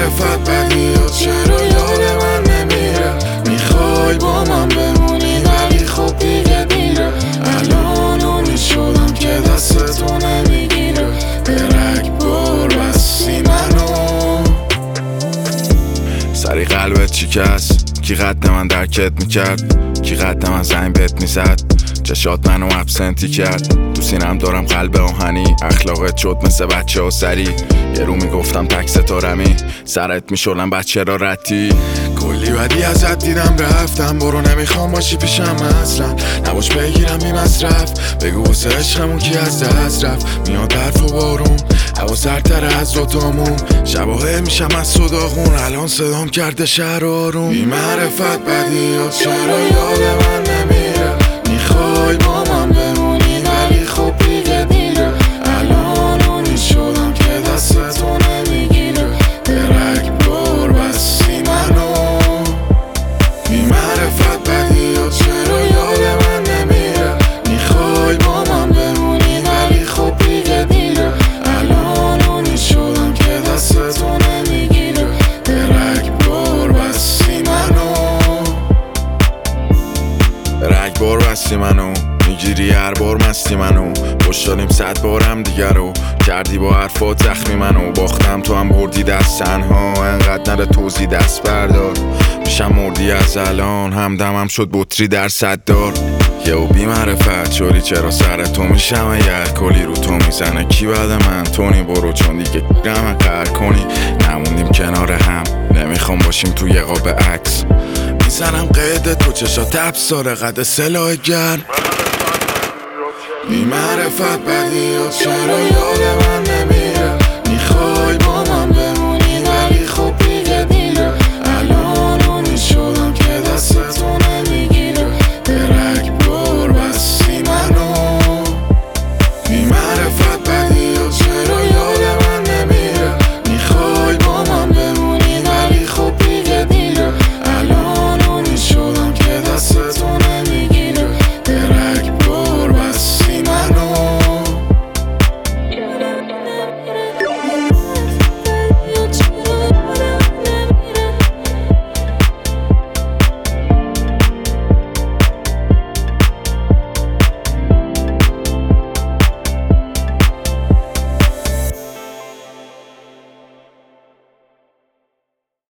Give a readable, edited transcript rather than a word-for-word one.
معرفت بدیات چرا یاد من نمیره؟ میخوای با من بمونی ولی خب دیگه دیره. الان اونی شدم که دستتو نمیگیره. به رگبار بستی منو. سری قلبت شکست، کی قد من درکت میکرد؟ کی قد من زنگ بهت میزد؟ چشات منو ابسنتی کرد. تو سینم دارم قلب آهنی، اخلاقت شد مثل بچه ها سری. یه رو میگفتم تک ستارمی، سرت میشلم بچه را رتی. کلی بدی ازت دیدم رفتم، برو نمیخوام باشی پیشم اصلا. نباش بگیرم بی مصرف، بگو واسه عشقمون کی از دست رفت. میاد برف و بارون، هوا سردتر از دوتامون. شباهه میشم از صداغون، الان صدام کرده شهر آروم. بی معرفت بدیات چرا یاد من نمیره؟ میخوای با من بمونی ولی خب دیگه دیره. الان اونی شدم که دستتو نمیگیره. به رگبار بستی منو. بی معرفت بدیات چرا یاد من نمیره؟ میخوای با من بمونی ولی خب دیگه دیره. الان اونی شدم که دستتو نمیگیره. به رگبار بستی منو. رگبار بستی منو، میگیری هر بار مستی منو. پشتانیم 100 بارم دیگر رو کردی با حرفات زخمی منو. باختم تو هم بردی دست تنها، انقدر نره توزی دست بردار. میشم مردی از الان، همدمم شد بطری در 100 دار. یهو بی معرفت شوری چرا سر تو میشم اگر کلی رو تو میزنه. کی بعد من تونی برو چون دیگه گرم قهر کنی. نموندیم کنار هم، نمیخوام باشیم توی قاب عکس. میزنم قید تو چشات ابساره قد سلاح گرم. بی معرفت بدیات چرا یاد من نمیره؟ میخوای با من بمونی